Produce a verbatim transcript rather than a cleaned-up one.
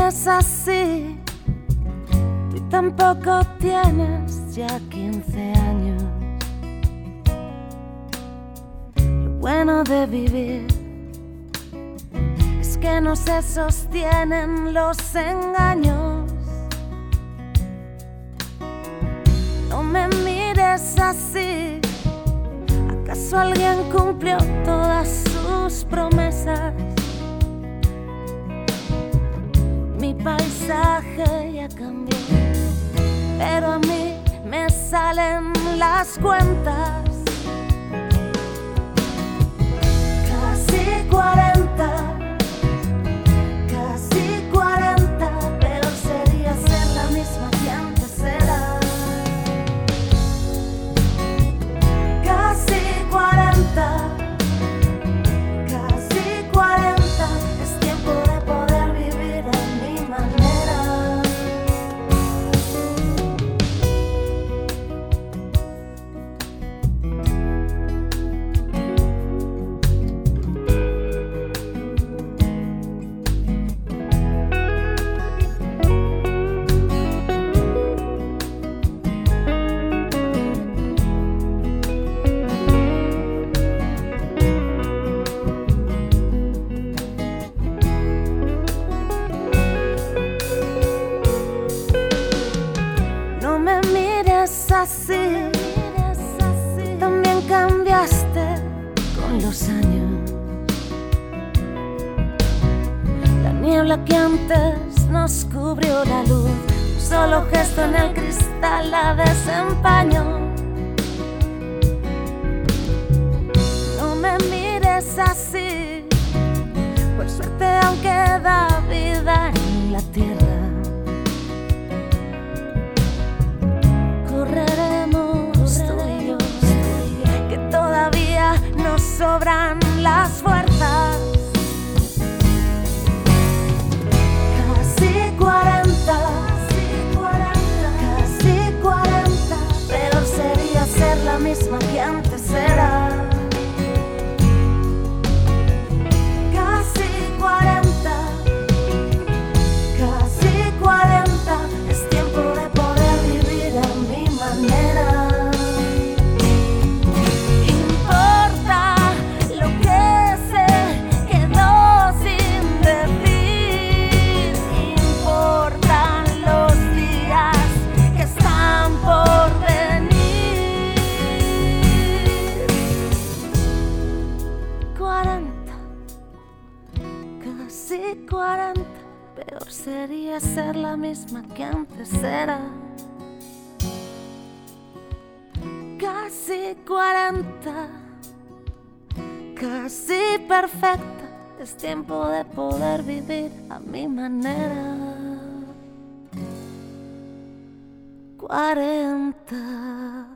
mires así, tú tampoco tienes ya quince años. Lo bueno de vivir es que no se sostienen los engaños. No me mires así, ¿acaso alguien cumplió todas sus promesas? Mi paisaje ya cambió, pero a mí me salen las cuentas. Casi cuarenta, casi cuarenta, pero sería ser la misma que antes era. Casi cuarenta, casi cuarenta, es tiempo de poder vivir a mi manera. No me mires así, también cambiaste con los años. La niebla que antes nos cubrió la luz, un solo gesto en el cristal la desempañó. No me mires así, por suerte aún queda vida en la tierra. Correremos tú y yo, que todavía nos sobran las fuerzas. Casi cuarenta, casi cuarenta, pero sería ser la misma que antes era. Casi cuarenta, casi cuarenta, es tiempo de poder vivir a mi manera. Importa lo que se quedó sin decir, importan los días que están por venir. Cuarenta, casi cuarenta, peor sería ser la misma que antes era. Casi cuarenta, casi perfecta, es tiempo de poder vivir a mi manera. Cuarenta.